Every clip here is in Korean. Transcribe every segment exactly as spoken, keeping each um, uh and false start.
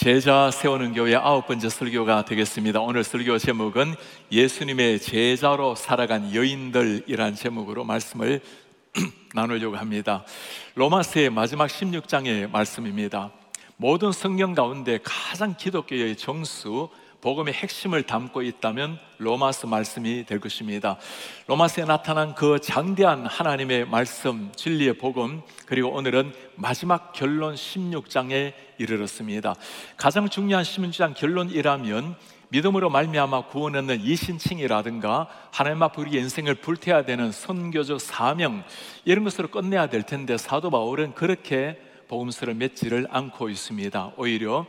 제자 세우는 교회 아홉 번째 설교가 되겠습니다. 오늘 설교 제목은 예수님의 제자로 살아간 여인들이란 제목으로 말씀을 나누려고 합니다. 로마서의 마지막 십육 장의 말씀입니다. 모든 성경 가운데 가장 기독교의 정수, 복음의 핵심을 담고 있다면 로마서 말씀이 될 것입니다. 로마서에 나타난 그 장대한 하나님의 말씀, 진리의 복음, 그리고 오늘은 마지막 결론 십육 장에 이르렀습니다. 가장 중요한 십육 장 결론이라면 믿음으로 말미암아 구원 얻는 이신칭이라든가 하나님 앞에 우리의 인생을 불태워야 되는 선교적 사명, 이런 것으로 끝내야 될 텐데 사도 바울은 그렇게 복음서를 맺지를 않고 있습니다. 오히려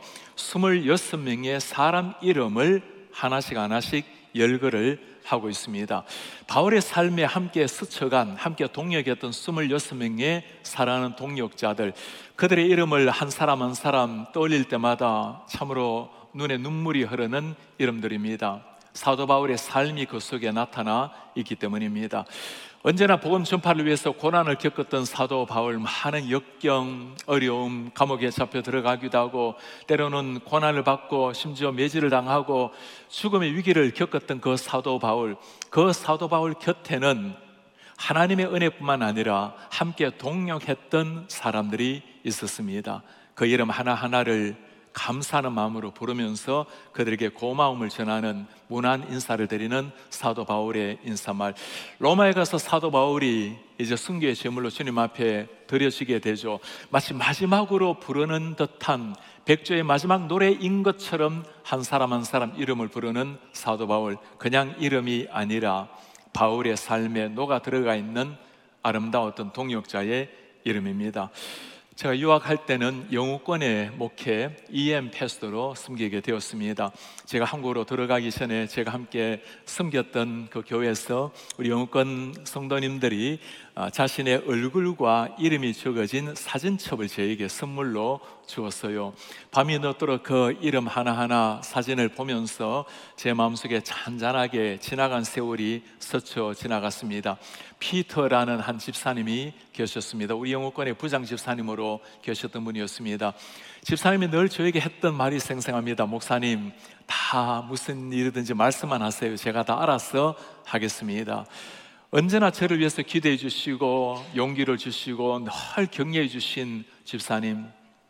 스물여섯 명의 사람 이름을 하나씩 하나씩 열거를 하고 있습니다. 바울의 삶에 함께 스쳐간, 함께 동역했던 스물여섯 명의 사랑하는 동역자들, 그들의 이름을 한 사람 한 사람 떠올릴 때마다 참으로 눈에 눈물이 흐르는 이름들입니다. 사도 바울의 삶이 그 속에 나타나 있기 때문입니다. 언제나 복음 전파를 위해서 고난을 겪었던 사도 바울, 많은 역경, 어려움, 감옥에 잡혀 들어가기도 하고 때로는 고난을 받고 심지어 매질을 당하고 죽음의 위기를 겪었던 그 사도 바울, 그 사도 바울 곁에는 하나님의 은혜뿐만 아니라 함께 동역했던 사람들이 있었습니다. 그 이름 하나하나를 감사하는 마음으로 부르면서 그들에게 고마움을 전하는 무난 인사를 드리는 사도 바울의 인사말. 로마에 가서 사도 바울이 이제 순교의 제물로 주님 앞에 드려지게 되죠. 마치 마지막으로 부르는 듯한 백조의 마지막 노래인 것처럼 한 사람 한 사람 이름을 부르는 사도 바울, 그냥 이름이 아니라 바울의 삶에 녹아 들어가 있는 아름다웠던 동역자의 이름입니다. 제가 유학할 때는 영우권의 목회 이엠 패스터로 섬기게 되었습니다. 제가 한국으로 들어가기 전에 제가 함께 섬겼던 그 교회에서 우리 영우권 성도님들이 자신의 얼굴과 이름이 적어진 사진첩을 저에게 선물로 주었어요. 밤이 늦도록 그 이름 하나하나 사진을 보면서 제 마음속에 잔잔하게 지나간 세월이 스쳐 지나갔습니다. 피터라는 한 집사님이 계셨습니다. 우리 영우권의 부장 집사님으로 계셨던 분이었습니다. 집사님이 늘 저에게 했던 말이 생생합니다. 목사님, 다 무슨 일이든지 말씀만 하세요. 제가 다 알아서 하겠습니다. 언제나 저를 위해서 기도해 주시고 용기를 주시고 늘 격려해 주신 집사님,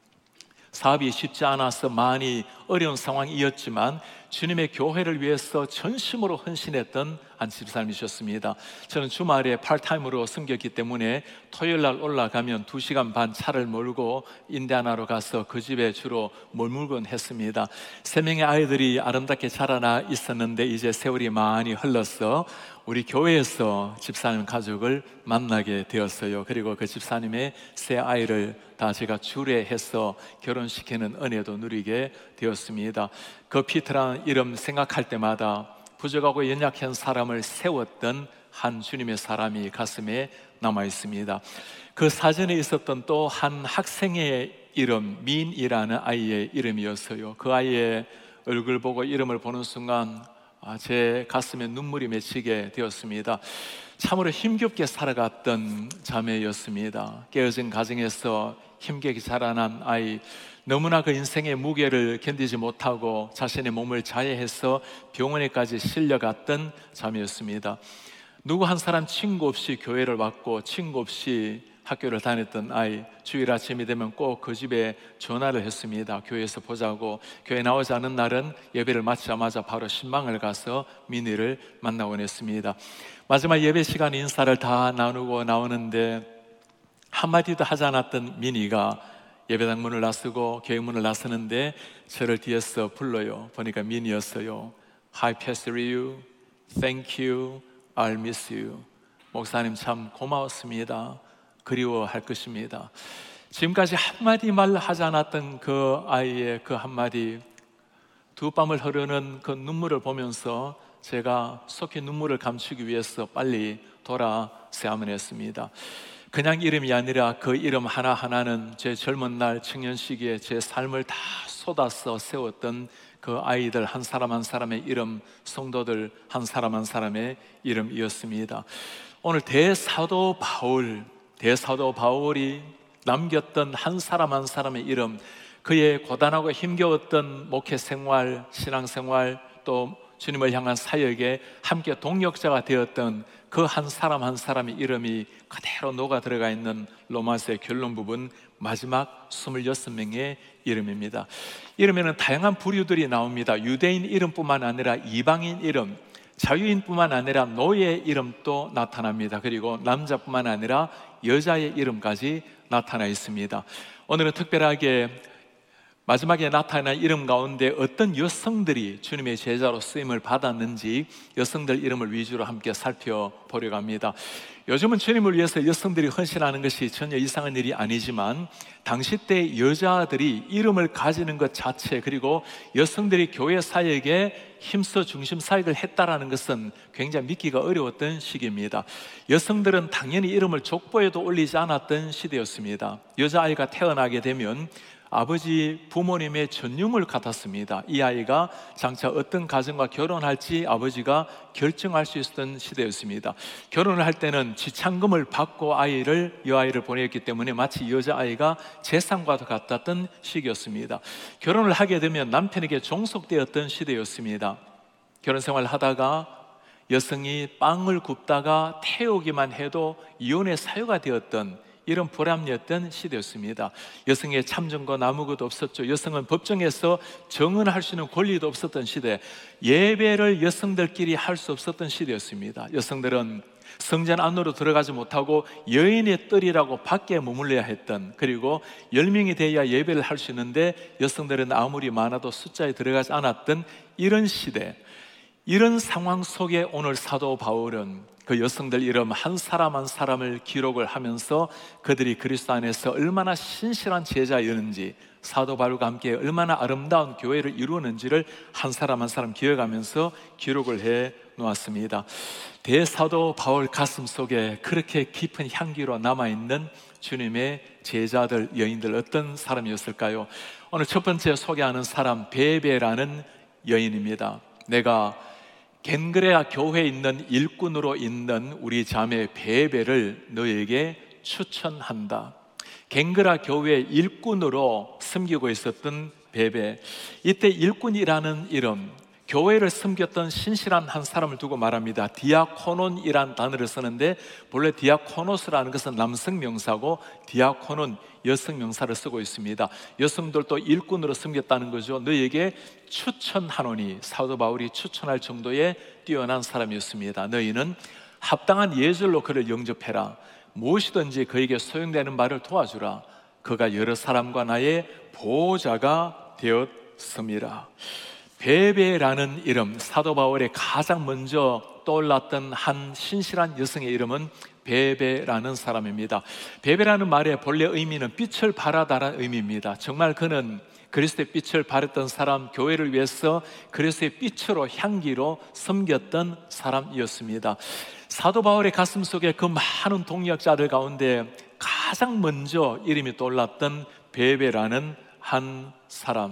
사업이 쉽지 않아서 많이 어려운 상황이었지만 주님의 교회를 위해서 전심으로 헌신했던 한 집사님이셨습니다. 저는 주말에 팔타임으로 섬겼기 때문에 토요일날 올라가면 두 시간 반 차를 몰고 인디아나로 가서 그 집에 주로 머물곤 했습니다. 세 명의 아이들이 아름답게 자라나 있었는데 이제 세월이 많이 흘러서 우리 교회에서 집사님 가족을 만나게 되었어요. 그리고 그 집사님의 세 아이를 다 제가 주례해서 결혼시키는 은혜도 누리게 되었습니다. 그 피터라는 이름 생각할 때마다 부족하고 연약한 사람을 세웠던 한 주님의 사람이 가슴에 남아 있습니다. 그 사진에 있었던 또 한 학생의 이름, 민이라는 아이의 이름이었어요. 그 아이의 얼굴 보고 이름을 보는 순간 아, 제 가슴에 눈물이 맺히게 되었습니다. 참으로 힘겹게 살아갔던 자매였습니다. 깨어진 가정에서 힘겹게 자라난 아이, 너무나 그 인생의 무게를 견디지 못하고 자신의 몸을 자해해서 병원에까지 실려갔던 자매였습니다. 누구 한 사람 친구 없이 교회를 왔고 친구 없이 학교를 다녔던 아이, 주일 아침이 되면 꼭 그 집에 전화를 했습니다. 교회에서 보자고. 교회 나오지 않은 날은 예배를 마치자마자 바로 신방을 가서 민희를 만나곤 했습니다. 마지막 예배 시간 인사를 다 나누고 나오는데 한마디도 하지 않았던 민희가 예배당 문을 나서고 교회 문을 나서는데 저를 뒤에서 불러요. 보니까 민희였어요. Hi Pastor Ryu, thank you, I'll miss you. 목사님 참 고마웠습니다. 그리워할 것입니다. 지금까지 한마디 말 하지 않았던 그 아이의 그 한마디, 두 뺨을 흐르는 그 눈물을 보면서 제가 속히 눈물을 감추기 위해서 빨리 돌아서야만 했습니다. 그냥 이름이 아니라 그 이름 하나하나는 제 젊은 날 청년 시기에 제 삶을 다 쏟아서 세웠던 그 아이들 한 사람 한 사람의 이름, 성도들 한 사람 한 사람의 이름이었습니다. 오늘 대사도 바울, 대사도 바울이 남겼던 한 사람 한 사람의 이름, 그의 고단하고 힘겨웠던 목회 생활, 신앙 생활, 또 주님을 향한 사역에 함께 동역자가 되었던 그 한 사람 한 사람의 이름이 그대로 녹아 들어가 있는 로마서의 결론 부분 마지막 스물여섯 명의 이름입니다. 이름에는 다양한 부류들이 나옵니다. 유대인 이름뿐만 아니라 이방인 이름, 자유인뿐만 아니라 노예 이름도 나타납니다. 그리고 남자뿐만 아니라 여자의 이름까지 나타나 있습니다. 오늘은 특별하게 마지막에 나타난 이름 가운데 어떤 여성들이 주님의 제자로 쓰임을 받았는지 여성들 이름을 위주로 함께 살펴보려고 합니다. 요즘은 주님을 위해서 여성들이 헌신하는 것이 전혀 이상한 일이 아니지만 당시 때 여자들이 이름을 가지는 것 자체, 그리고 여성들이 교회 사역에 힘써 중심 사역을 했다라는 것은 굉장히 믿기가 어려웠던 시기입니다. 여성들은 당연히 이름을 족보에도 올리지 않았던 시대였습니다. 여자아이가 태어나게 되면 아버지 부모님의 전유물 같았습니다. 이 아이가 장차 어떤 가정과 결혼할지 아버지가 결정할 수 있었던 시대였습니다. 결혼을 할 때는 지참금을 받고 아이를 여아이를 보냈기 때문에 마치 여자아이가 재산과도 같았던 시기였습니다. 결혼을 하게 되면 남편에게 종속되었던 시대였습니다. 결혼 생활을 하다가 여성이 빵을 굽다가 태우기만 해도 이혼의 사유가 되었던 이런 불합리했던 시대였습니다. 여성의 참정권 아무것도 없었죠. 여성은 법정에서 정언할 수 있는 권리도 없었던 시대, 예배를 여성들끼리 할 수 없었던 시대였습니다. 여성들은 성전 안으로 들어가지 못하고 여인의 뜰이라고 밖에 머물러야 했던, 그리고 열 명이 돼야 예배를 할 수 있는데 여성들은 아무리 많아도 숫자에 들어가지 않았던 이런 시대, 이런 상황 속에 오늘 사도 바울은 그 여성들 이름 한 사람 한 사람을 기록을 하면서 그들이 그리스도 안에서 얼마나 신실한 제자였는지, 사도 바울과 함께 얼마나 아름다운 교회를 이루었는지를 한 사람 한 사람 기억하면서 기록을 해 놓았습니다. 대사도 바울 가슴 속에 그렇게 깊은 향기로 남아있는 주님의 제자들, 여인들 어떤 사람이었을까요? 오늘 첫 번째 소개하는 사람, 베베라는 여인입니다. 내가 겐그레아 교회에 있는 일꾼으로 있는 우리 자매 베베를 너에게 추천한다. 겐그라 교회 일꾼으로 섬기고 있었던 베베, 이때 일꾼이라는 이름, 교회를 섬겼던 신실한 한 사람을 두고 말합니다. 디아코논이란 단어를 쓰는데 본래 디아코노스라는 것은 남성 명사고 디아코논 여성 명사를 쓰고 있습니다. 여성들도 일꾼으로 섬겼다는 거죠. 너에게 추천하노니, 사도 바울이 추천할 정도의 뛰어난 사람이었습니다. 너희는 합당한 예절로 그를 영접해라. 무엇이든지 그에게 소용되는 말을 도와주라. 그가 여러 사람과 나의 보호자가 되었음이라. 베베라는 이름, 사도 바울의 가장 먼저 떠올랐던 한 신실한 여성의 이름은 베베라는 사람입니다. 베베라는 말의 본래 의미는 빛을 발하다라는 의미입니다. 정말 그는 그리스도의 빛을 발했던 사람, 교회를 위해서 그리스도의 빛으로 향기로 섬겼던 사람이었습니다. 사도 바울의 가슴 속에 그 많은 동역자들 가운데 가장 먼저 이름이 떠올랐던 베베라는 한 사람,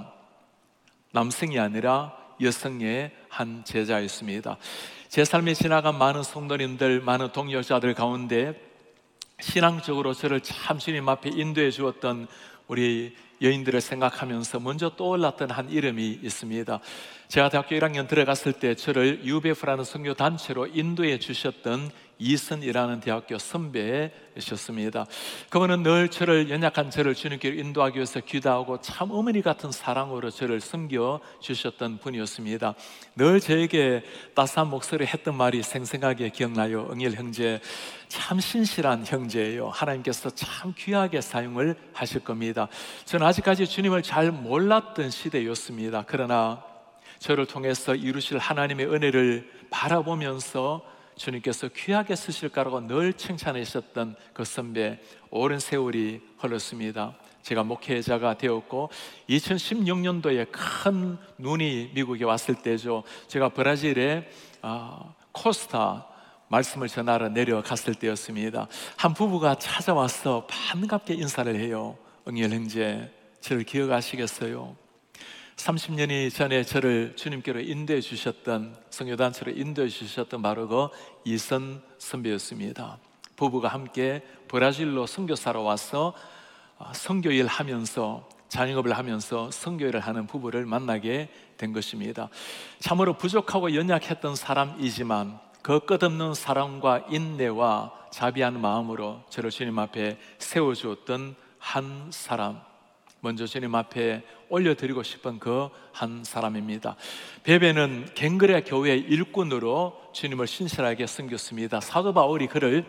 남성이 아니라 여성의 한 제자였습니다. 제 삶에 지나간 많은 성도님들, 많은 동역자들 가운데 신앙적으로 저를 참 주님 앞에 인도해 주었던 우리 여인들을 생각하면서 먼저 떠올랐던 한 이름이 있습니다. 제가 대학교 일 학년 들어갔을 때 저를 유베프라는 선교 단체로 인도해 주셨던 이선이라는 대학교 선배이셨습니다. 그분은 늘 저를, 연약한 저를 주님께로 인도하기 위해서 기도하고 참 어머니 같은 사랑으로 저를 섬겨 주셨던 분이었습니다. 늘 저에게 따스한 목소리 했던 말이 생생하게 기억나요. 응일 형제, 참 신실한 형제예요. 하나님께서 참 귀하게 사용을 하실 겁니다. 저는 아직까지 주님을 잘 몰랐던 시대였습니다. 그러나 저를 통해서 이루실 하나님의 은혜를 바라보면서 주님께서 귀하게 쓰실 거라고 늘 칭찬하셨던 그 선배, 오랜 세월이 흘렀습니다. 제가 목회자가 되었고 이천십육 년도에 큰 눈이 미국에 왔을 때죠. 제가 브라질에 아, 코스타 말씀을 전하러 내려갔을 때였습니다. 한 부부가 찾아와서 반갑게 인사를 해요. 응일 형제, 저를 기억하시겠어요? 삼십 년이 전에 저를 주님께로 인도해 주셨던, 성교단체로 인도해 주셨던 바로 그 이선 선배였습니다. 부부가 함께 브라질로 선교사로 와서 선교일 하면서 자영업을 하면서 선교회를 하는 부부를 만나게 된 것입니다. 참으로 부족하고 연약했던 사람이지만 그 끝없는 사랑과 인내와 자비한 마음으로 저를 주님 앞에 세워주었던 한 사람, 먼저 주님 앞에 올려드리고 싶은 그 한 사람입니다. 베베는 갱그레 교회의 일꾼으로 주님을 신실하게 섬겼습니다. 사도 바울이 그를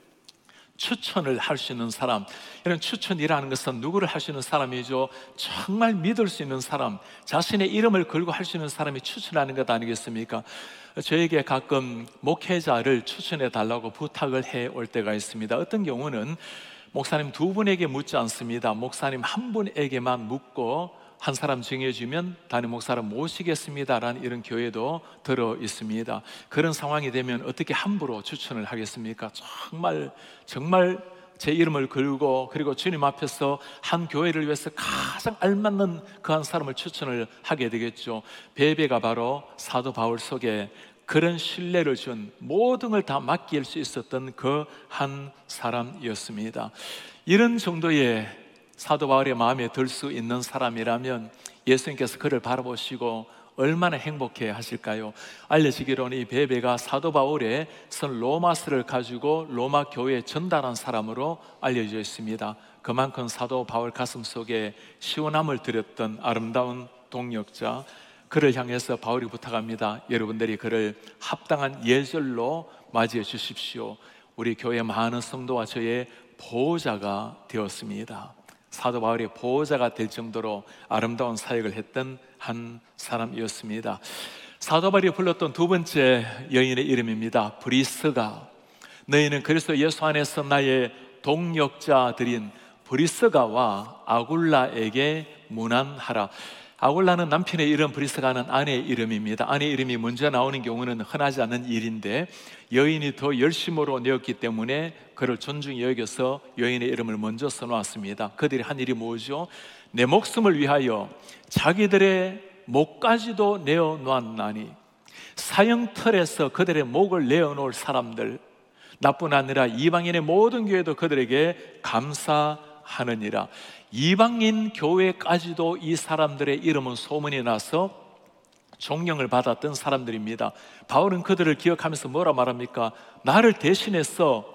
추천을 할 수 있는 사람, 이런 추천이라는 것은 누구를 할 수 있는 사람이죠? 정말 믿을 수 있는 사람, 자신의 이름을 걸고 할 수 있는 사람이 추천하는 것 아니겠습니까? 저에게 가끔 목회자를 추천해 달라고 부탁을 해 올 때가 있습니다. 어떤 경우는 목사님 두 분에게 묻지 않습니다. 목사님 한 분에게만 묻고 한 사람 정해주면 담임 목사를 모시겠습니다라는 이런 교회도 들어 있습니다. 그런 상황이 되면 어떻게 함부로 추천을 하겠습니까? 정말 정말 제 이름을 걸고 그리고 주님 앞에서 한 교회를 위해서 가장 알맞는 그 한 사람을 추천을 하게 되겠죠. 베베가 바로 사도 바울 속에 그런 신뢰를 준, 모든 걸 다 맡길 수 있었던 그 한 사람이었습니다. 이런 정도의 사도 바울의 마음에 들 수 있는 사람이라면 예수님께서 그를 바라보시고 얼마나 행복해 하실까요? 알려지기로는 이 베베가 사도 바울의 선 로마서를 가지고 로마 교회에 전달한 사람으로 알려져 있습니다. 그만큼 사도 바울 가슴 속에 시원함을 드렸던 아름다운 동역자, 그를 향해서 바울이 부탁합니다. 여러분들이 그를 합당한 예절로 맞이해 주십시오. 우리 교회 많은 성도와 저의 보호자가 되었습니다. 사도 바울의 보호자가 될 정도로 아름다운 사역을 했던 한 사람이었습니다. 사도 바울이 불렀던 두 번째 여인의 이름입니다. 브리스가. 너희는 그리스도 예수 안에서 나의 동역자들인 브리스가와 아굴라에게 문안하라. 아굴라는 남편의 이름, 브리스가는 아내의 이름입니다. 아내의 이름이 먼저 나오는 경우는 흔하지 않은 일인데 여인이 더 열심으로 내었기 때문에 그를 존중히 여겨서 여인의 이름을 먼저 써놓았습니다. 그들이 한 일이 뭐죠? 내 목숨을 위하여 자기들의 목까지도 내어놓았나니, 사형틀에서 그들의 목을 내어놓을 사람들, 나뿐 아니라 이방인의 모든 교회도 그들에게 감사하느니라. 이방인 교회까지도 이 사람들의 이름은 소문이 나서 존경을 받았던 사람들입니다. 바울은 그들을 기억하면서 뭐라 말합니까? 나를 대신해서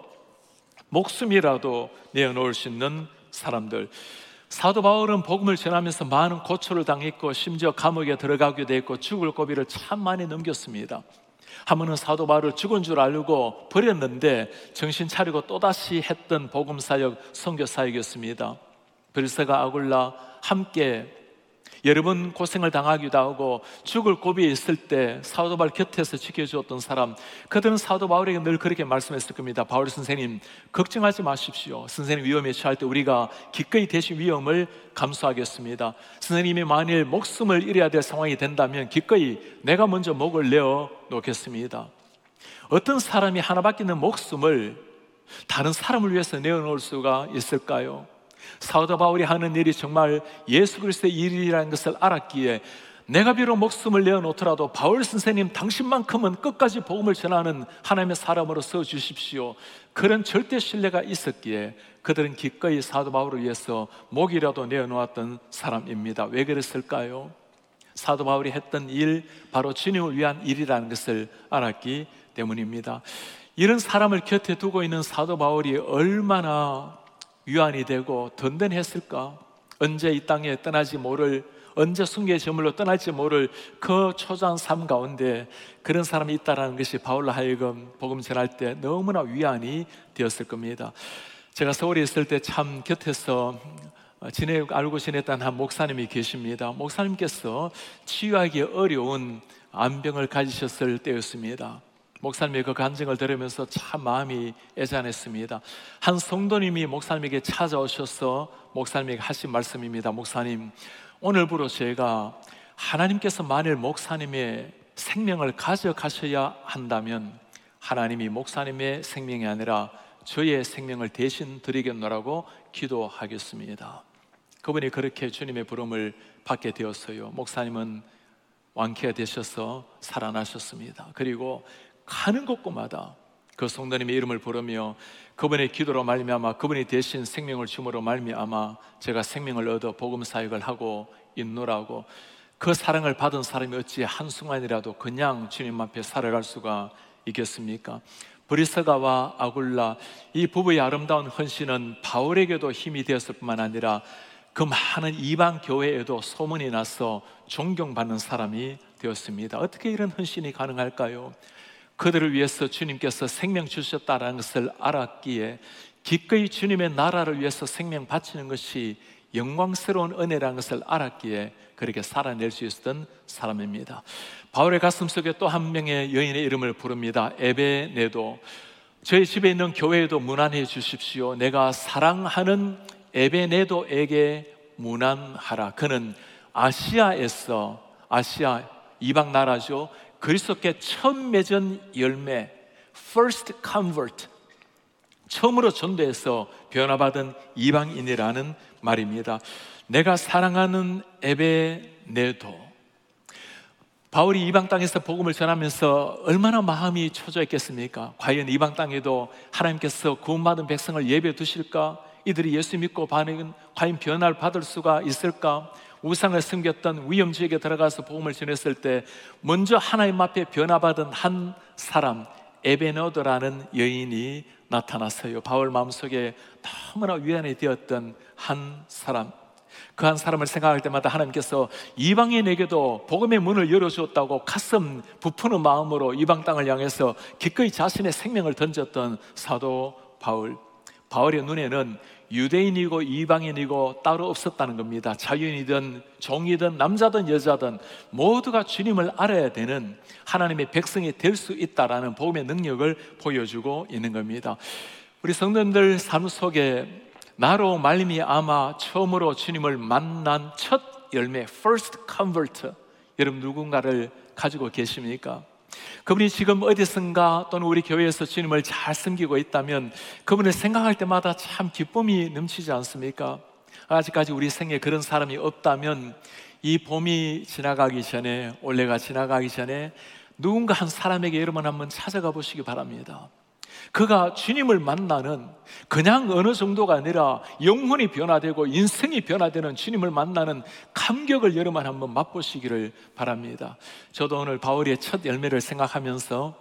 목숨이라도 내어놓을 수 있는 사람들. 사도 바울은 복음을 전하면서 많은 고초를 당했고 심지어 감옥에 들어가기도 했고 죽을 고비를 참 많이 넘겼습니다. 한 번은 사도 바울을 죽은 줄 알고 버렸는데 정신 차리고 또다시 했던 복음사역, 선교사역이었습니다. 브리스가 아굴라 함께 여러 번 고생을 당하기도 하고 죽을 고비에 있을 때 사도 바울 곁에서 지켜주었던 사람, 그들은 사도 바울에게 늘 그렇게 말씀했을 겁니다. 바울 선생님, 걱정하지 마십시오. 선생님 위험에 처할 때 우리가 기꺼이 대신 위험을 감수하겠습니다. 선생님이 만일 목숨을 잃어야 될 상황이 된다면 기꺼이 내가 먼저 목을 내어 놓겠습니다. 어떤 사람이 하나밖에 없는 목숨을 다른 사람을 위해서 내어놓을 수가 있을까요? 사도 바울이 하는 일이 정말 예수 그리스도의 일이라는 것을 알았기에 내가 비록 목숨을 내어놓더라도 바울 선생님 당신만큼은 끝까지 복음을 전하는 하나님의 사람으로 써주십시오. 그런 절대 신뢰가 있었기에 그들은 기꺼이 사도 바울을 위해서 목이라도 내어놓았던 사람입니다. 왜 그랬을까요? 사도 바울이 했던 일, 바로 주님을 위한 일이라는 것을 알았기 때문입니다. 이런 사람을 곁에 두고 있는 사도 바울이 얼마나 위안이 되고 든든했을까? 언제 이 땅에 떠나지 모를, 언제 순교의 저물로 떠날지 모를 그 초조한 삶 가운데 그런 사람이 있다는 것이 바울로 하여금 복음 전할 때 너무나 위안이 되었을 겁니다. 제가 서울에 있을 때 참 곁에서 지내, 알고 지냈던 한 목사님이 계십니다. 목사님께서 치유하기 어려운 암병을 가지셨을 때였습니다. 목사님의 그 간증을 들으면서 참 마음이 애잔했습니다. 한 성도님이 목사님에게 찾아오셔서 목사님에게 하신 말씀입니다. 목사님, 오늘부로 제가 하나님께서 만일 목사님의 생명을 가져가셔야 한다면 하나님이 목사님의 생명이 아니라 저의 생명을 대신 드리겠노라고 기도하겠습니다. 그분이 그렇게 주님의 부름을 받게 되었어요. 목사님은 완쾌가 되셔서 살아나셨습니다. 그리고 가는 곳곳마다 그 성도님의 이름을 부르며 그분의 기도로 말미암아 그분이 대신 생명을 줌으로 말미암아 제가 생명을 얻어 복음 사역을 하고 있노라고, 그 사랑을 받은 사람이 어찌 한순간이라도 그냥 주님 앞에 살아갈 수가 있겠습니까? 브리스가와 아굴라, 이 부부의 아름다운 헌신은 바울에게도 힘이 되었을 뿐만 아니라 그 많은 이방 교회에도 소문이 나서 존경받는 사람이 되었습니다. 어떻게 이런 헌신이 가능할까요? 그들을 위해서 주님께서 생명 주셨다는 것을 알았기에 기꺼이 주님의 나라를 위해서 생명 바치는 것이 영광스러운 은혜라는 것을 알았기에 그렇게 살아낼 수 있었던 사람입니다. 바울의 가슴속에 또 한 명의 여인의 이름을 부릅니다. 에베네도. 저희 집에 있는 교회에도 문안해 주십시오. 내가 사랑하는 에베네도에게 문안하라. 그는 아시아에서, 아시아 이방 나라죠, 그리스도께 처음 맺은 열매, first convert, 처음으로 전도해서 변화받은 이방인이라는 말입니다. 내가 사랑하는 에베네도. 바울이 이방 땅에서 복음을 전하면서 얼마나 마음이 초조했겠습니까? 과연 이방 땅에도 하나님께서 구원받은 백성을 예배해 두실까? 이들이 예수 믿고 반응은 과연 변화를 받을 수가 있을까? 우상을 숨겼던 위험지역에 들어가서 복음을 전했을 때 먼저 하나님 앞에 변화받은 한 사람, 에베네도라는 여인이 나타났어요. 바울 마음속에 너무나 위안이 되었던 한 사람, 그 한 사람을 생각할 때마다 하나님께서 이방인에게도 복음의 문을 열어주었다고 가슴 부푸는 마음으로 이방 땅을 향해서 기꺼이 자신의 생명을 던졌던 사도 바울. 바울의 눈에는 유대인이고 이방인이고 따로 없었다는 겁니다. 자유인이든 종이든 남자든 여자든 모두가 주님을 알아야 되는 하나님의 백성이 될 수 있다라는 복음의 능력을 보여주고 있는 겁니다. 우리 성도님들 삶 속에 나로 말미암아 처음으로 주님을 만난 첫 열매, first convert, 여러분 누군가를 가지고 계십니까? 그분이 지금 어디선가 또는 우리 교회에서 주님을 잘 섬기고 있다면 그분을 생각할 때마다 참 기쁨이 넘치지 않습니까? 아직까지 우리 생에 그런 사람이 없다면 이 봄이 지나가기 전에, 올해가 지나가기 전에 누군가 한 사람에게 여러분 한번 찾아가 보시기 바랍니다. 그가 주님을 만나는, 그냥 어느 정도가 아니라 영혼이 변화되고 인생이 변화되는 주님을 만나는 감격을 여러분 한번 맛보시기를 바랍니다. 저도 오늘 바울의 첫 열매를 생각하면서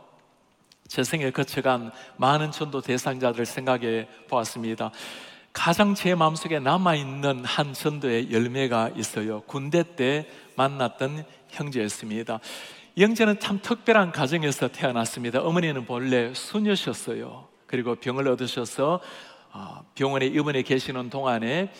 제 생에 거쳐간 많은 전도 대상자들을 생각해 보았습니다. 가장 제 마음속에 남아있는 한 전도의 열매가 있어요. 군대 때 만났던 형제였습니다. 영재는 참 특별한 가정에서 태어났습니다. 어머니는 본래 수녀셨어요. 그리고 병을 얻으셔서 병원에 입원해 계시는 동안에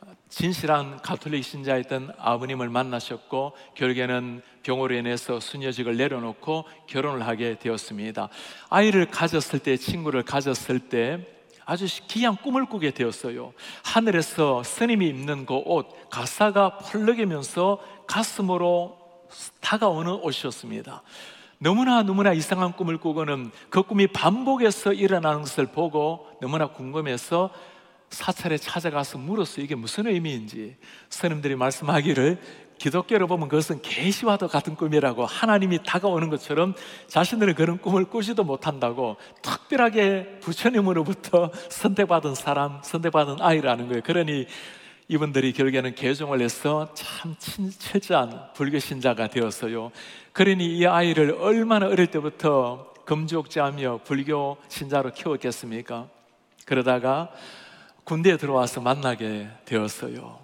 진실한 가톨릭 신자였던 아버님을 만나셨고 결국에는 병으로 인해서 수녀직을 내려놓고 결혼을 하게 되었습니다. 아이를 가졌을 때, 친구를 가졌을 때 아주 귀한 꿈을 꾸게 되었어요. 하늘에서 스님이 입는 그 옷, 가사가 펄럭이면서 가슴으로 다가오는 옷이었습니다. 너무나 너무나 이상한 꿈을 꾸고는 그 꿈이 반복해서 일어나는 것을 보고 너무나 궁금해서 사찰에 찾아가서 물었어요. 이게 무슨 의미인지. 스님들이 말씀하기를 기독교로 보면 그것은 계시와도 같은 꿈이라고, 하나님이 다가오는 것처럼 자신들은 그런 꿈을 꾸지도 못한다고, 특별하게 부처님으로부터 선택받은 사람, 선택받은 아이라는 거예요. 그러니 이분들이 결국에는 개종을 해서 참 철저한 불교 신자가 되었어요. 그러니 이 아이를 얼마나 어릴 때부터 금주옥제하며 불교 신자로 키웠겠습니까? 그러다가 군대에 들어와서 만나게 되었어요.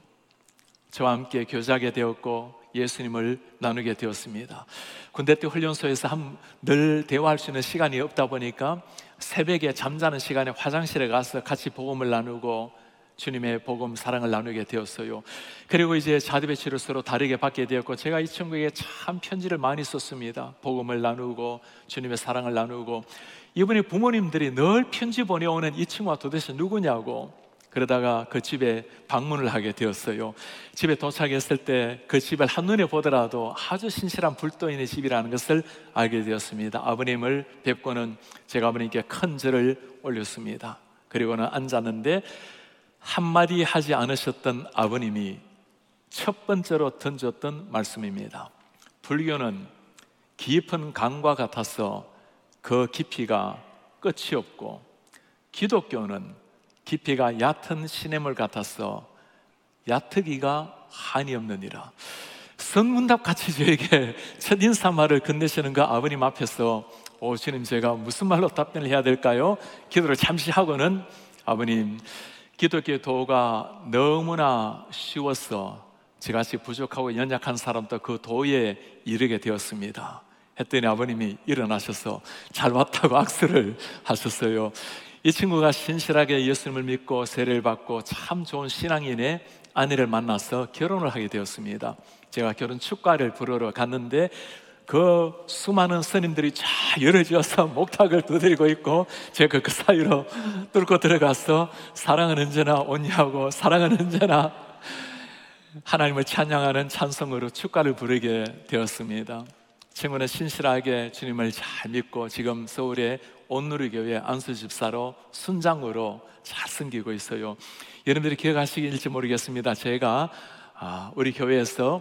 저와 함께 교제하게 되었고 예수님을 나누게 되었습니다. 군대 때 훈련소에서 한, 늘 대화할 수 있는 시간이 없다 보니까 새벽에 잠자는 시간에 화장실에 가서 같이 복음을 나누고 주님의 복음, 사랑을 나누게 되었어요. 그리고 이제 자대배치를 서로 다르게 받게 되었고, 제가 이 친구에게 참 편지를 많이 썼습니다. 복음을 나누고 주님의 사랑을 나누고. 이분의 부모님들이 늘 편지 보내오는 이 친구가 도대체 누구냐고, 그러다가 그 집에 방문을 하게 되었어요. 집에 도착했을 때 그 집을 한눈에 보더라도 아주 신실한 불도인의 집이라는 것을 알게 되었습니다. 아버님을 뵙고는 제가 아버님께 큰 절을 올렸습니다. 그리고는 앉았는데 한마디 하지 않으셨던 아버님이 첫 번째로 던졌던 말씀입니다. 불교는 깊은 강과 같아서 그 깊이가 끝이 없고 기독교는 깊이가 얕은 시냇물 같아서 얕으기가 한이 없느니라. 선문답같이 저에게 첫인사말을 건네시는 그 아버님 앞에서 오 주님, 제가 무슨 말로 답변을 해야 될까요? 기도를 잠시 하고는 아버님, 기독교의 도가 너무나 쉬워서 저같이 부족하고 연약한 사람도 그 도에 이르게 되었습니다 했더니 아버님이 일어나셔서 잘 왔다고 악수를 하셨어요. 이 친구가 신실하게 예수님을 믿고 세례를 받고 참 좋은 신앙인의 아내를 만나서 결혼을 하게 되었습니다. 제가 결혼 축가를 부르러 갔는데 그 수많은 스님들이 쫙 열어지어서 목탁을 두드리고 있고 제가 그 사이로 뚫고 들어가서 사랑은 언제나 온유하고 사랑은 언제나 하나님을 찬양하는 찬송으로 축가를 부르게 되었습니다. 친구는 신실하게 주님을 잘 믿고 지금 서울의 온누리교회 안수집사로 순장으로 잘 섬기고 있어요. 여러분들이 기억하시길지 모르겠습니다. 제가 우리 교회에서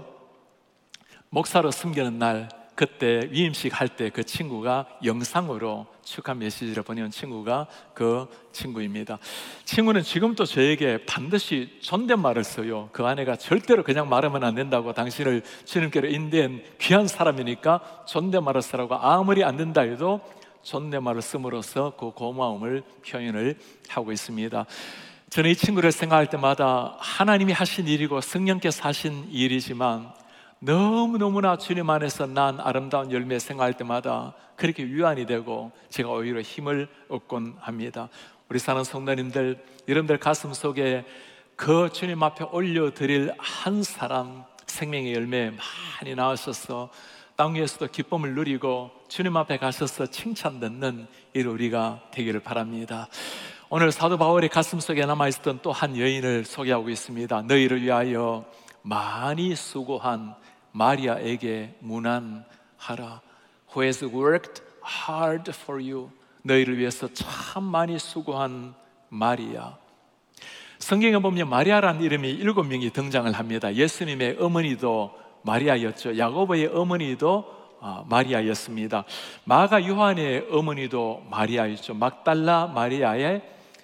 목사로 섬기는 날, 그때 위임식 할 때 그 친구가 영상으로 축하 메시지를 보내온 친구가 그 친구입니다. 친구는 지금도 저에게 반드시 존댓말을 써요. 그 아내가 절대로 그냥 말하면 안 된다고, 당신을 주님께로 인도한 귀한 사람이니까 존댓말을 쓰라고, 아무리 안 된다 해도 존댓말을 씀으로써 그 고마움을 표현을 하고 있습니다. 저는 이 친구를 생각할 때마다 하나님이 하신 일이고 성령께서 하신 일이지만 너무너무나 주님 안에서 난 아름다운 열매 생각할 때마다 그렇게 위안이 되고 제가 오히려 힘을 얻곤 합니다. 우리 사는 성도님들, 여러분들 가슴 속에 그 주님 앞에 올려드릴 한 사람 생명의 열매 많이 낳으셔서 땅 위에서도 기쁨을 누리고 주님 앞에 가셔서 칭찬 듣는 이 우리가 되기를 바랍니다. 오늘 사도 바울의 가슴 속에 남아있었던 또 한 여인을 소개하고 있습니다. 너희를 위하여 많이 수고한 마리아에게 문안하라. Who has worked hard for you. 너희를 위해서 참 많이 수고한 마리아. 성경에 보면 마리아라는 이름이 일곱 명이 등장을 합니다. 예수님의 어머니도 마리아였죠. 야고보의 어머니도 마리아였습니다. 마가 요한의 어머니도 마리아였죠. 막달라 마리아의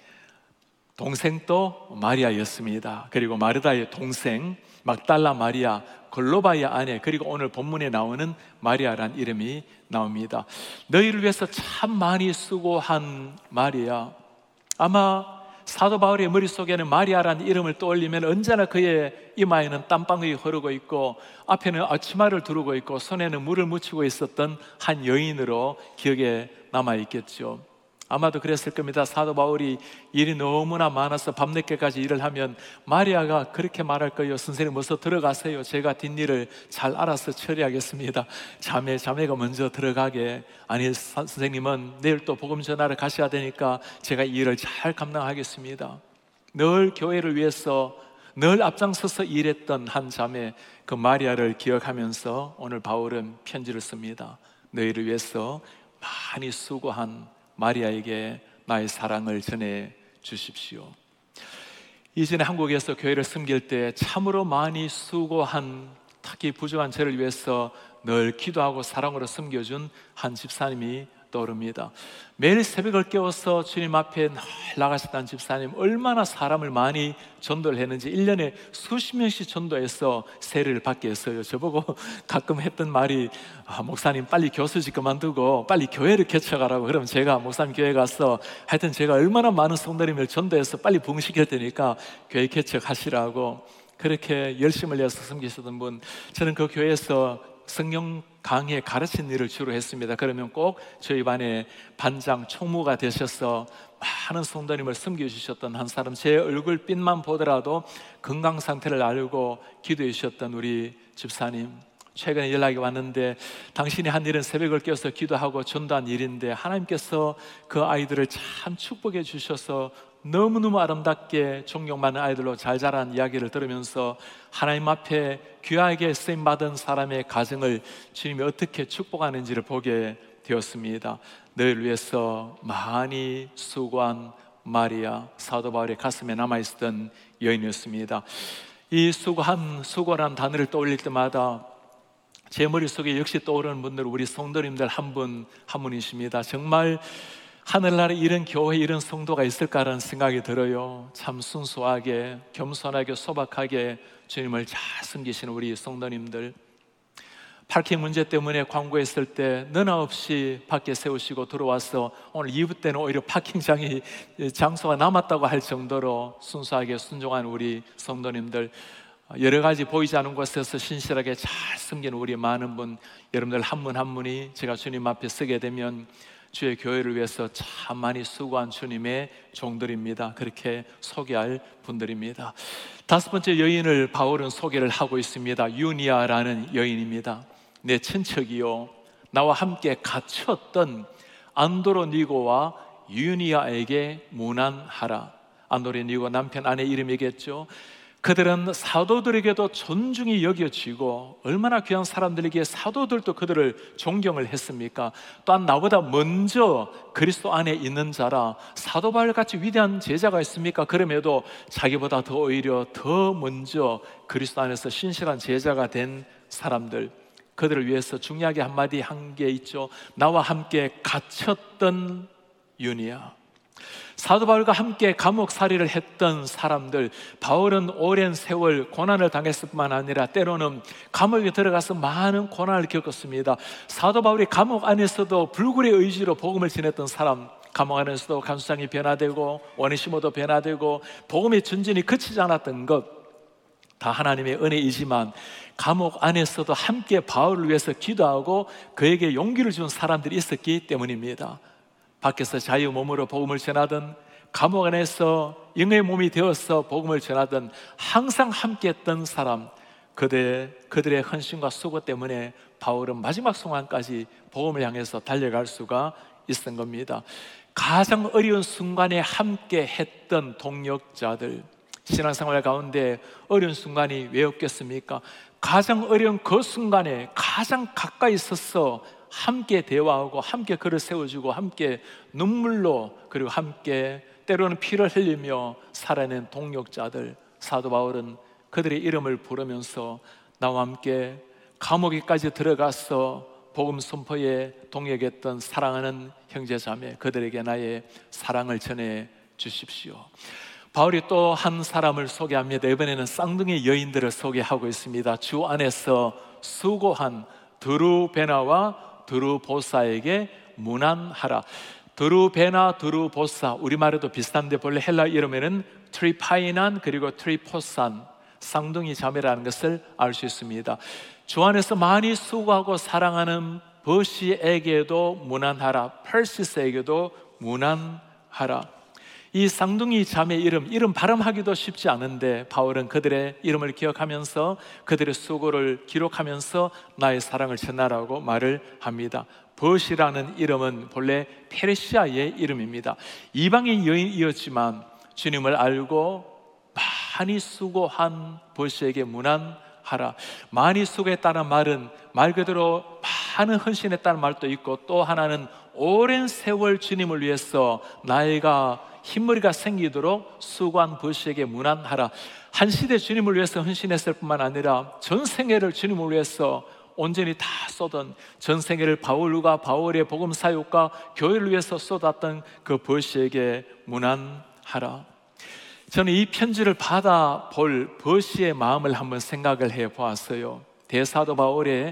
동생도 마리아였습니다. 그리고 마르다의 동생 막달라 마리아, 글로바의 아내, 그리고 오늘 본문에 나오는 마리아란 이름이 나옵니다. 너희를 위해서 참 많이 수고한 마리아. 아마 사도 바울의 머릿속에는 마리아라는 이름을 떠올리면 언제나 그의 이마에는 땀방울이 흐르고 있고 앞에는 앞치마를 두르고 있고 손에는 물을 묻히고 있었던 한 여인으로 기억에 남아있겠죠. 아마도 그랬을 겁니다. 사도 바울이 일이 너무나 많아서 밤늦게까지 일을 하면 마리아가 그렇게 말할 거예요. 선생님 어서 들어가세요. 제가 뒷일을 잘 알아서 처리하겠습니다. 자매, 자매가 먼저 들어가게. 아니 선생님은 내일 또 복음 전하러 가셔야 되니까 제가 이 일을 잘 감당하겠습니다. 늘 교회를 위해서 늘 앞장서서 일했던 한 자매, 그 마리아를 기억하면서 오늘 바울은 편지를 씁니다. 너희를 위해서 많이 수고한 마리아에게 나의 사랑을 전해 주십시오. 이전에 한국에서 교회를 섬길 때 참으로 많이 수고한, 특히 부족한 저를 위해서 늘 기도하고 사랑으로 섬겨준 한 집사님이 떠오릅니다. 매일 새벽을 깨워서 주님 앞에 늘 나가셨던 집사님, 얼마나 사람을 많이 전도를 했는지 일 년에 수십 명씩 전도해서 세례를 받게 했어요. 저보고 가끔 했던 말이 아, 목사님 빨리 교수직 그만두고 빨리 교회를 개척하라고. 그러면 제가 목사님 교회 가서 하여튼 제가 얼마나 많은 성도님을 전도해서 빨리 부흥시킬 테니까 교회 개척하시라고 그렇게 열심을 내서 섬기셨던 분, 저는 그 교회에서 성경 강의 가르친 일을 주로 했습니다. 그러면 꼭 저희 반에 반장 총무가 되셔서 많은 성도님을 섬겨주셨던 한 사람, 제 얼굴빛만 보더라도 건강 상태를 알고 기도해 주셨던 우리 집사님, 최근에 연락이 왔는데 당신이 한 일은 새벽을 깨워서 기도하고 전도한 일인데 하나님께서 그 아이들을 참 축복해 주셔서 너무너무 아름답게 존경받는 아이들로 잘 자란 이야기를 들으면서 하나님 앞에 귀하게 쓰임받은 사람의 가정을 주님이 어떻게 축복하는지를 보게 되었습니다. 너희를 위해서 많이 수고한 마리아, 사도 바울의 가슴에 남아있었던 여인이었습니다. 이 수고한, 수고란 단어를 떠올릴 때마다 제 머릿속에 역시 떠오르는 분들은 우리 성도님들 한 분 한 분이십니다. 정말 하늘나라에 이런 교회, 이런 성도가 있을까라는 생각이 들어요. 참 순수하게, 겸손하게, 소박하게 주님을 잘 섬기시는 우리 성도님들, 파킹 문제 때문에 광고했을 때 너나 없이 밖에 세우시고 들어와서 오늘 이 부 때는 오히려 파킹장이 장소가 남았다고 할 정도로 순수하게 순종한 우리 성도님들, 여러 가지 보이지 않는 곳에서 신실하게 잘 섬기는 우리 많은 분, 여러분들 한 분 한 분이 제가 주님 앞에 서게 되면 주의 교회를 위해서 참 많이 수고한 주님의 종들입니다. 그렇게 소개할 분들입니다. 다섯 번째 여인을 바울은 소개를 하고 있습니다. 유니아라는 여인입니다. 내 친척이요, 나와 함께 갇혔던 안드로니고와 유니아에게 문안하라. 안드로니고 남편 아내 이름이겠죠. 그들은 사도들에게도 존중이 여겨지고 얼마나 귀한 사람들에게 사도들도 그들을 존경을 했습니까? 또한 나보다 먼저 그리스도 안에 있는 자라, 사도 바울같이 위대한 제자가 있습니까? 그럼에도 자기보다 더 오히려 더 먼저 그리스도 안에서 신실한 제자가 된 사람들, 그들을 위해서 중요하게 한마디 한 게 있죠. 나와 함께 갇혔던 유니아. 사도 바울과 함께 감옥살이를 했던 사람들, 바울은 오랜 세월 고난을 당했을 뿐만 아니라 때로는 감옥에 들어가서 많은 고난을 겪었습니다. 사도 바울이 감옥 안에서도 불굴의 의지로 복음을 전했던 사람, 감옥 안에서도 간수장이 변화되고 오네시모도 변화되고 복음의 전진이 그치지 않았던 것, 다 하나님의 은혜이지만 감옥 안에서도 함께 바울을 위해서 기도하고 그에게 용기를 준 사람들이 있었기 때문입니다. 밖에서 자유 몸으로 복음을 전하든 감옥 안에서 영의 몸이 되어서 복음을 전하든 항상 함께 했던 사람, 그들의, 그들의 헌신과 수고 때문에 바울은 마지막 순간까지 복음을 향해서 달려갈 수가 있었던 겁니다. 가장 어려운 순간에 함께 했던 동역자들, 신앙생활 가운데 어려운 순간이 왜 없겠습니까? 가장 어려운 그 순간에 가장 가까이 있어서 함께 대화하고 함께 그를 세워주고 함께 눈물로, 그리고 함께 때로는 피를 흘리며 살아낸 동역자들, 사도 바울은 그들의 이름을 부르면서 나와 함께 감옥에까지 들어가서 복음 선포에 동역했던 사랑하는 형제자매, 그들에게 나의 사랑을 전해 주십시오. 바울이 또 한 사람을 소개합니다. 이번에는 쌍둥이 여인들을 소개하고 있습니다. 주 안에서 수고한 드루베나와 드루보사에게 문안하라. 드루베나, 드루보사, 우리말에도 비슷한데 본래 헬라 이름에는 트리파이난 그리고 트리포산, 쌍둥이 자매라는 것을 알 수 있습니다. 주 안에서 많이 수고하고 사랑하는 버시에게도 문안하라, 펄시스에게도 문안하라. 이 쌍둥이 자매 이름, 이름 발음하기도 쉽지 않은데 바울은 그들의 이름을 기억하면서 그들의 수고를 기록하면서 나의 사랑을 전하라고 말을 합니다. 버시라는 이름은 본래 페르시아의 이름입니다. 이방인 여인이었지만 주님을 알고 많이 수고한 버시에게 문안하라. 많이 수고했다는 말은 말 그대로 많은 헌신했다는 말도 있고, 또 하나는 오랜 세월 주님을 위해서 나이가 흰머리가 생기도록 수고한 버시에게 문안하라. 한 시대 주님을 위해서 헌신했을 뿐만 아니라 전 생애를 주님을 위해서 온전히 다 쏟은, 전 생애를 바울과 바울의 복음 사역과 교회를 위해서 쏟았던 그 버시에게 문안하라. 저는 이 편지를 받아볼 버시의 마음을 한번 생각을 해보았어요. 대사도 바울의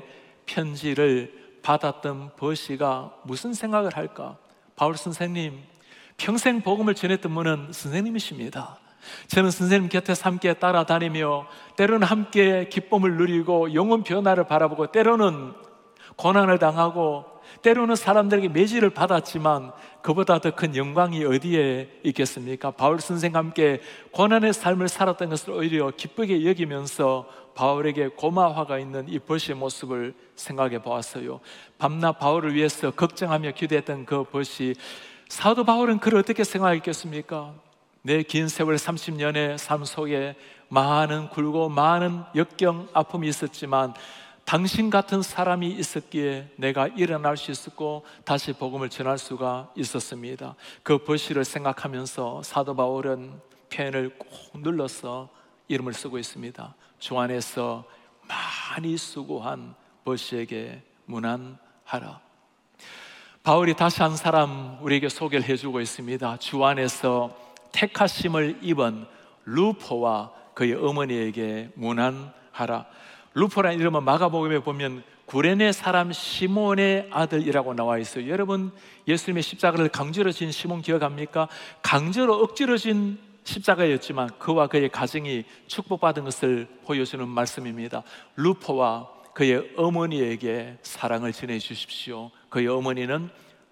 편지를 받았던 버시가 무슨 생각을 할까? 바울 선생님, 평생 복음을 전했던 분은 선생님이십니다. 저는 선생님 곁에서 함께 따라다니며 때로는 함께 기쁨을 누리고 영혼 변화를 바라보고 때로는 고난을 당하고 때로는 사람들에게 매질을 받았지만 그보다 더 큰 영광이 어디에 있겠습니까? 바울 선생과 함께 고난의 삶을 살았던 것을 오히려 기쁘게 여기면서 바울에게 고마화가 있는 이 버시의 모습을 생각해 보았어요. 밤낮 바울을 위해서 걱정하며 기도했던 그 버시, 사도 바울은 그를 어떻게 생각했겠습니까? 내 긴 세월 삼십 년의 삶 속에 많은 굴고 많은 역경, 아픔이 있었지만 당신 같은 사람이 있었기에 내가 일어날 수 있었고 다시 복음을 전할 수가 있었습니다. 그 버시를 생각하면서 사도 바울은 펜을 꼭 눌러서 이름을 쓰고 있습니다. 주 안에서 많이 수고한 버시에게 문안하라. 바울이 다시 한 사람 우리에게 소개를 해주고 있습니다. 주 안에서 택하심을 입은 루포와 그의 어머니에게 문안하라. 루포라는 이름은 마가복음에 보면 구레네 사람 시몬의 아들이라고 나와 있어요. 여러분, 예수님의 십자가를 강제로 진 시몬 기억합니까? 강제로 억지로 진 십자가였지만 그와 그의 가정이 축복받은 것을 보여주는 말씀입니다. 루포와 그의 어머니에게 사랑을 전해주십시오. 그의 어머니는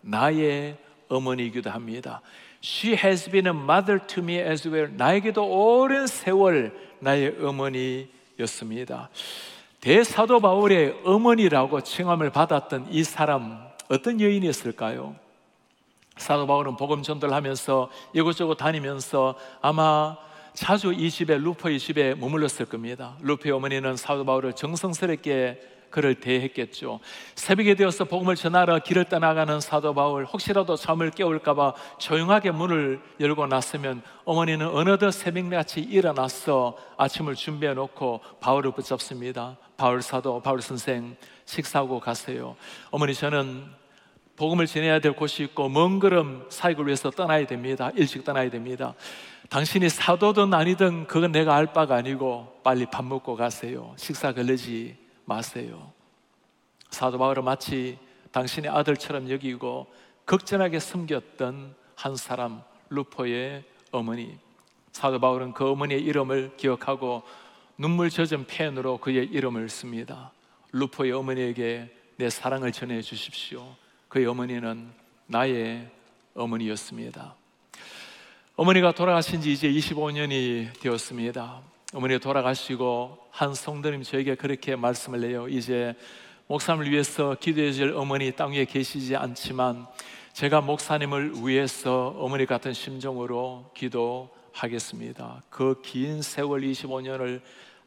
나의 어머니이기도 합니다. She has been a mother to me as well. 나에게도 오랜 세월 나의 어머니였습니다. 대사도 바울의 어머니라고 칭함을 받았던 이 사람, 어떤 여인이었을까요? 사도 바울은 복음 전도를 하면서 이곳저곳 다니면서 아마 자주 이 집에, 루포의 집에 머물렀을 겁니다. 루포의 어머니는 사도 바울을 정성스럽게 그를 대했겠죠. 새벽이 되어서 복음을 전하러 길을 떠나가는 사도 바울, 혹시라도 잠을 깨울까 봐 조용하게 문을 열고 났으면 어머니는 어느덧 새벽같이 일어나서 아침을 준비해 놓고 바울을 붙잡습니다. 바울 사도, 바울 선생, 식사하고 가세요. 어머니, 저는 복음을 전해야 될 곳이 있고 먼 걸음 사역을 위해서 떠나야 됩니다. 일찍 떠나야 됩니다. 당신이 사도든 아니든 그건 내가 알 바가 아니고 빨리 밥 먹고 가세요. 식사 걸리지 마세요. 사도 바울은 마치 당신의 아들처럼 여기고 극진하게 섬겼던 한 사람, 루포의 어머니. 사도 바울은 그 어머니의 이름을 기억하고 눈물 젖은 펜으로 그의 이름을 씁니다. 루포의 어머니에게 내 사랑을 전해 주십시오. 그의 어머니는 나의 어머니였습니다. 어머니가 돌아가신 지 이제 이십오 년이 되었습니다. 어머니가 돌아가시고 한 성도님 저에게 그렇게 말씀을 해요. 이제 목사님을 위해서 기도해 줄 어머니 땅 위에 계시지 않지만 제가 목사님을 위해서 어머니 같은 심정으로 기도하겠습니다. 그 긴 세월 이십오 년을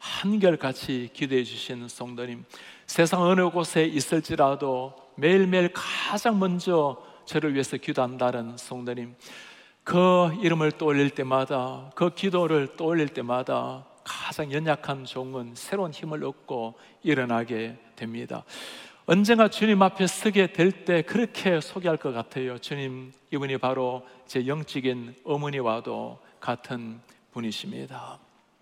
한결같이 기도해 주신 성도님, 세상 어느 곳에 있을지라도 매일매일 가장 먼저 저를 위해서 기도한다는 성도님, 그 이름을 떠올릴 때마다, 그 기도를 떠올릴 때마다 가장 연약한 종은 새로운 힘을 얻고 일어나게 됩니다. 언젠가 주님 앞에 서게 될 때 그렇게 소개할 것 같아요. 주님, 이분이 바로 제 영적인 어머니와도 같은 분이십니다.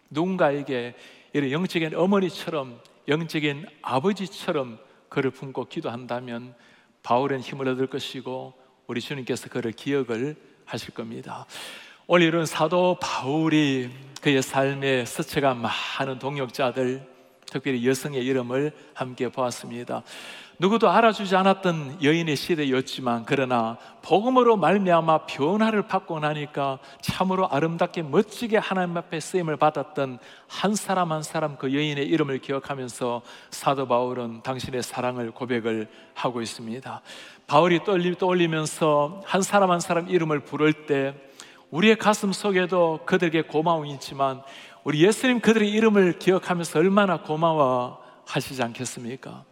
누군가에게 이런 영적인 어머니처럼, 영적인 아버지처럼 그를 품고 기도한다면 바울은 힘을 얻을 것이고 우리 주님께서 그를 기억을 하실 겁니다. 오늘은 사도 바울이 그의 삶에 스쳐간 많은 동역자들, 특별히 여성의 이름을 함께 보았습니다. 누구도 알아주지 않았던 여인의 시대였지만 그러나 복음으로 말미암아 변화를 받고 나니까 참으로 아름답게 멋지게 하나님 앞에 쓰임을 받았던 한 사람 한 사람 그 여인의 이름을 기억하면서 사도 바울은 당신의 사랑을 고백을 하고 있습니다. 바울이 떠올리면서 한 사람 한 사람 이름을 부를 때 우리의 가슴 속에도 그들에게 고마움이 있지만 우리 예수님 그들의 이름을 기억하면서 얼마나 고마워하시지 않겠습니까?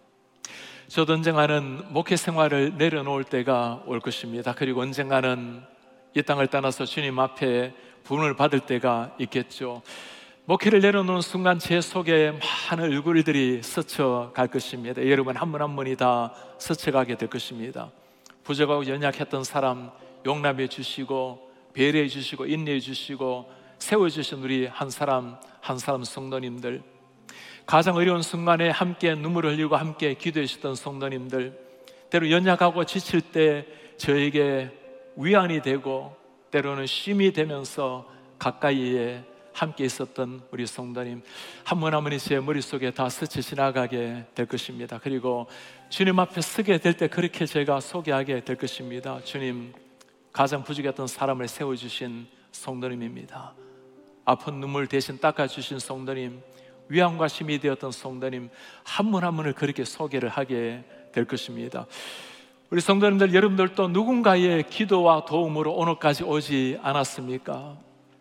저도 언젠가는 목회 생활을 내려놓을 때가 올 것입니다. 그리고 언젠가는 이 땅을 떠나서 주님 앞에 부름을 받을 때가 있겠죠. 목회를 내려놓는 순간 제 속에 많은 얼굴들이 스쳐갈 것입니다. 여러분 한 분 한 분이 다 스쳐가게 될 것입니다. 부족하고 연약했던 사람 용납해 주시고 배려해 주시고 인내해 주시고 세워주신 우리 한 사람 한 사람 성도님들, 가장 어려운 순간에 함께 눈물을 흘리고 함께 기도해 주셨던 성도님들, 때로 연약하고 지칠 때 저에게 위안이 되고 때로는 쉼이 되면서 가까이에 함께 있었던 우리 성도님 한 분 한 분이 제 머릿속에 다 스쳐 지나가게 될 것입니다. 그리고 주님 앞에 서게 될 때 그렇게 제가 소개하게 될 것입니다. 주님, 가장 부족했던 사람을 세워주신 성도님입니다. 아픈 눈물 대신 닦아주신 성도님, 위안과 힘이 되었던 성도님 한 분 한 분을 그렇게 소개를 하게 될 것입니다. 우리 성도님들, 여러분들도 누군가의 기도와 도움으로 오늘까지 오지 않았습니까?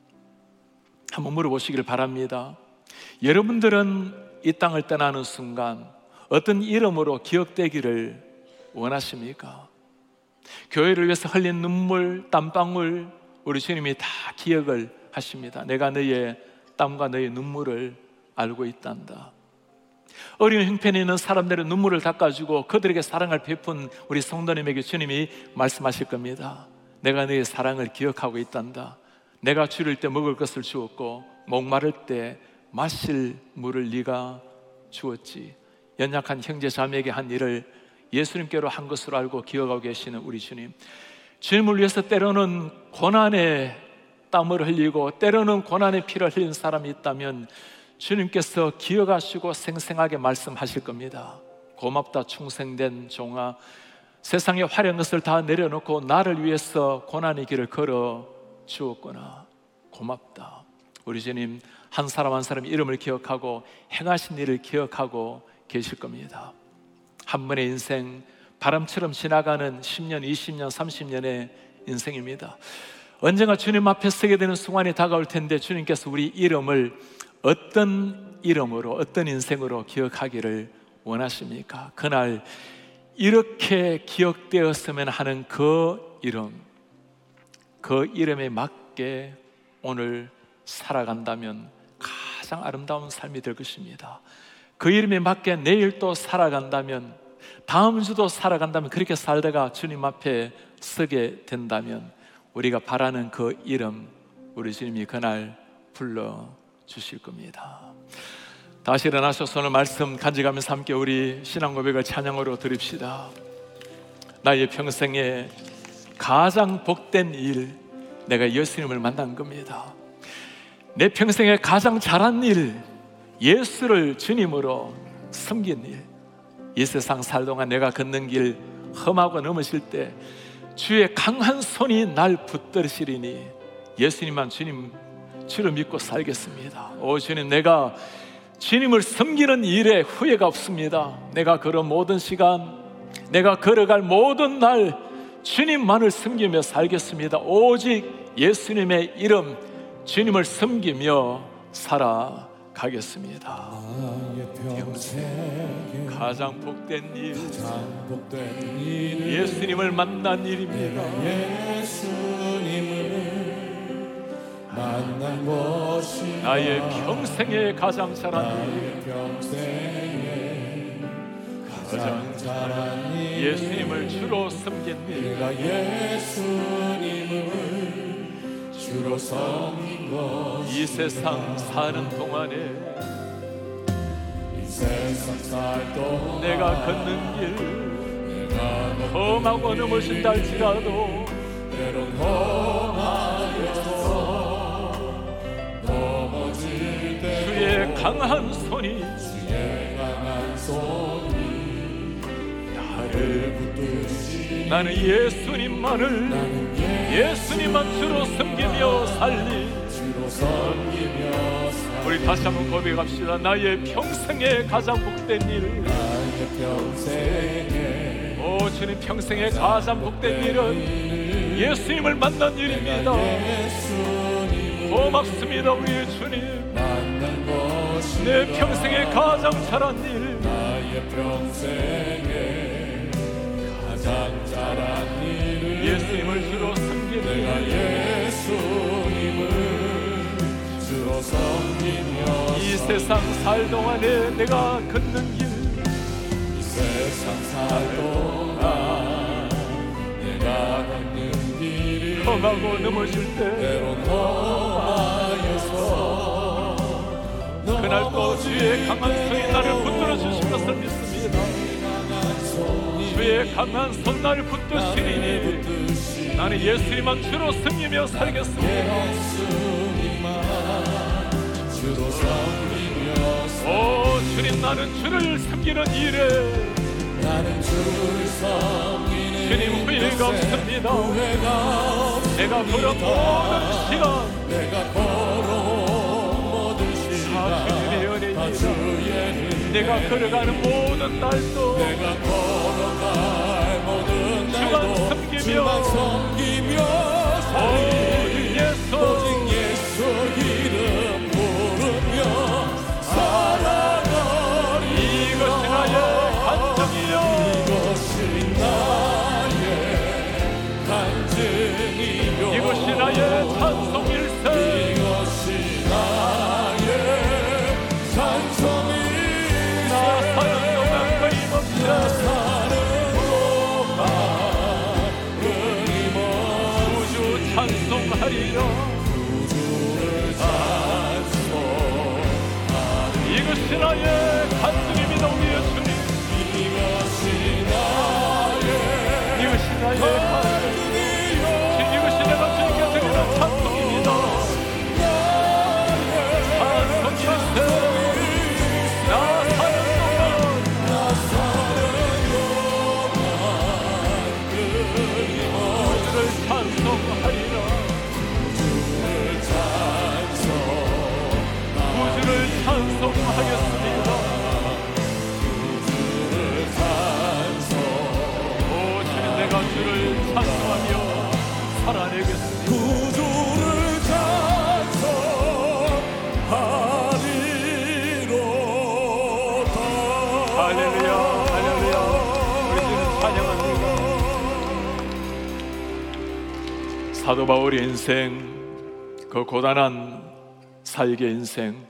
한번 물어보시길 바랍니다. 여러분들은 이 땅을 떠나는 순간 어떤 이름으로 기억되기를 원하십니까? 교회를 위해서 흘린 눈물, 땀방울 우리 주님이 다 기억을 하십니다. 내가 너의 땀과 너의 눈물을 알고 있단다. 어려운 형편에 있는 사람들의 눈물을 닦아주고 그들에게 사랑을 베푼 우리 성도님에게 주님이 말씀하실 겁니다. 내가 너의 사랑을 기억하고 있단다. 내가 줄일 때 먹을 것을 주었고 목마를 때 마실 물을 네가 주었지. 연약한 형제 자매에게 한 일을 예수님께로 한 것으로 알고 기억하고 계시는 우리 주님, 주님을 위해서 때로는 고난의 땀을 흘리고 때로는 고난의 피를 흘린 사람이 있다면 주님께서 기억하시고 생생하게 말씀하실 겁니다. 고맙다 충성된 종아, 세상의 화려한 것을 다 내려놓고 나를 위해서 고난의 길을 걸어 주었구나. 고맙다. 우리 주님 한 사람 한 사람 이름을 기억하고 행하신 일을 기억하고 계실 겁니다. 한 번의 인생, 바람처럼 지나가는 십 년, 이십 년, 삼십 년의 인생입니다. 언젠가 주님 앞에 서게 되는 순간이 다가올 텐데 주님께서 우리 이름을 어떤 이름으로, 어떤 인생으로 기억하기를 원하십니까? 그날 이렇게 기억되었으면 하는 그 이름, 그 이름에 맞게 오늘 살아간다면 가장 아름다운 삶이 될 것입니다. 그 이름에 맞게 내일 또 살아간다면, 다음 주도 살아간다면, 그렇게 살다가 주님 앞에 서게 된다면 우리가 바라는 그 이름, 우리 주님이 그날 불러주실 겁니다. 다시 일어나셔서 오늘 말씀 간직하면서 함께 우리 신앙 고백을 찬양으로 드립시다. 나의 평생에 가장 복된 일, 내가 예수님을 만난 겁니다. 내 평생에 가장 잘한 일, 예수를 주님으로 섬긴 일. 이 세상 살 동안 내가 걷는 길 험하고 넘으실 때 주의 강한 손이 날 붙들으시리니 예수님만 주님, 주를 믿고 살겠습니다. 오 주님, 내가 주님을 섬기는 일에 후회가 없습니다. 내가 걸은 모든 시간, 내가 걸어갈 모든 날 주님만을 섬기며 살겠습니다. 오직 예수님의 이름, 주님을 섬기며 살아가겠습니다. 평생 가장 복된 일, 가장 복된 일, 예수님을 만난 일입니다. 예수님을 만난 것이 나의 평생에 가장 잘한 일, 평생에 가장 잘한 일, 예수님을 주로 섬긴 일, 내가 예수님을 주로 섬긴 것, 이 세상 사는 동안에, 이 세상 살 동안 내가 걷는 길, 내가 험하고 넘으신다 할지라도 때론 험하여서 넘어질 때 주의 강한 손이, 주의 강한 손이 나를 붙드시, 나는 예수님만을, 나는 예수님만 주로 섬기며 살리, 주로 섬기며 살리. 우리 다시 한번 고백합시다. 나의 평생에 가장 복된 일, 나의 평생에, 오 주님, 평생에 가장 복된 일은 예수님을 만난 일입니다. 고맙습니다 우리 주님. 만난 것이 내 평생에 가장 잘한 일, 나의 평생에 가장 잘한 일, 예수님을 주로 섬기는, 내가 예수님을 주로 섬기며 이 세상 살 동안에 내가 걷는 길, 이 세상 살 동안 내가 걷는 길이 험하고 넘어질 때 때론 험하여서 그날 또 주의 강한 손이 나를 붙들어 주신 것을 믿습니다. 주의 강한 손 나를 붙드시리니 나는 예수님만 주로 섬기며 살겠습니다. 오 주님, 나는 주를 섬기는 일에, 나는 주를 섬기는 주님 후회가 없습니다. 후회가 내가 걸은 모든 시간, 내가 걸은 모든 시간 다 주님의 은혜입니다. 내가 걸어가는 모든 날도, 내가 걸어갈 모든 날도 주만 섬기며, 주만 섬기며 살리, 예수, 오직 예수 이름 부르며 살아가리. 이것이 나의 간증이요, 이것이 나의 간증이요, 이것이 나의 찬송일세, 이것이 나의 찬송일세. 찬송하리라. 이것이 나의 간증입니다. 우리 예수님, 이것이 나의 이것이 나의 간증, 이것이 내가 주님께 드리는 찬송입니다. 찬송일세 나 사는 동안 나 사는 동안 그를 찬송하리라. 구주를 찬송 구주를 찬송하겠습니다. 구주를 찬송 오 주님, 내가 주를 찬송하며 살아내겠습니다. 구주를 찬송하리로다. 할렐루야, 할렐루야. 우리 주님 찬양합니다. 사도 바울의 인생, 그 고단한 사역의 인생,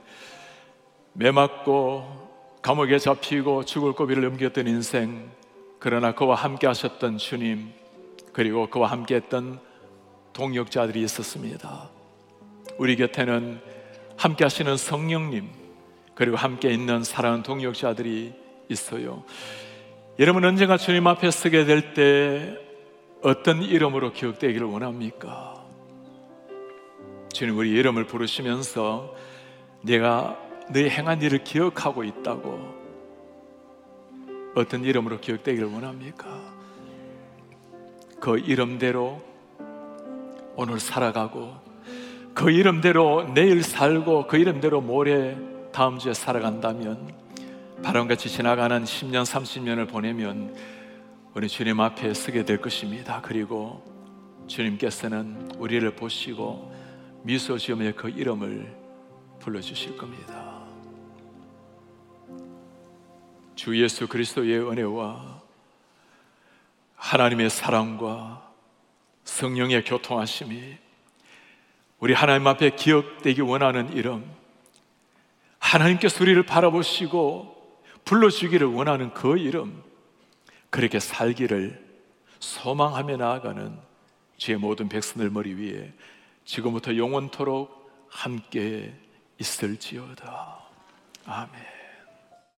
매맞고 감옥에 잡히고 죽을 고비를 넘겼던 인생, 그러나 그와 함께 하셨던 주님, 그리고 그와 함께 했던 동역자들이 있었습니다. 우리 곁에는 함께 하시는 성령님, 그리고 함께 있는 사랑하는 동역자들이 있어요. 여러분, 언젠가 주님 앞에 서게 될 때 어떤 이름으로 기억되기를 원합니까? 주님, 우리 이름을 부르시면서 내가 너의 행한 일을 기억하고 있다고, 어떤 이름으로 기억되기를 원합니까? 그 이름대로 오늘 살아가고, 그 이름대로 내일 살고, 그 이름대로 모레 다음 주에 살아간다면, 바람같이 지나가는 십 년 삼십 년을 보내면 우리 주님 앞에 서게 될 것입니다. 그리고 주님께서는 우리를 보시고 미소 지으며 그 이름을 불러주실 겁니다. 주 예수 그리스도의 은혜와 하나님의 사랑과 성령의 교통하심이 우리 하나님 앞에 기억되기 원하는 이름, 하나님께서 우리를 바라보시고 불러주기를 원하는 그 이름, 그렇게 살기를 소망하며 나아가는 주의 모든 백성들 머리 위에 지금부터 영원토록 함께 있을지어다. 아멘.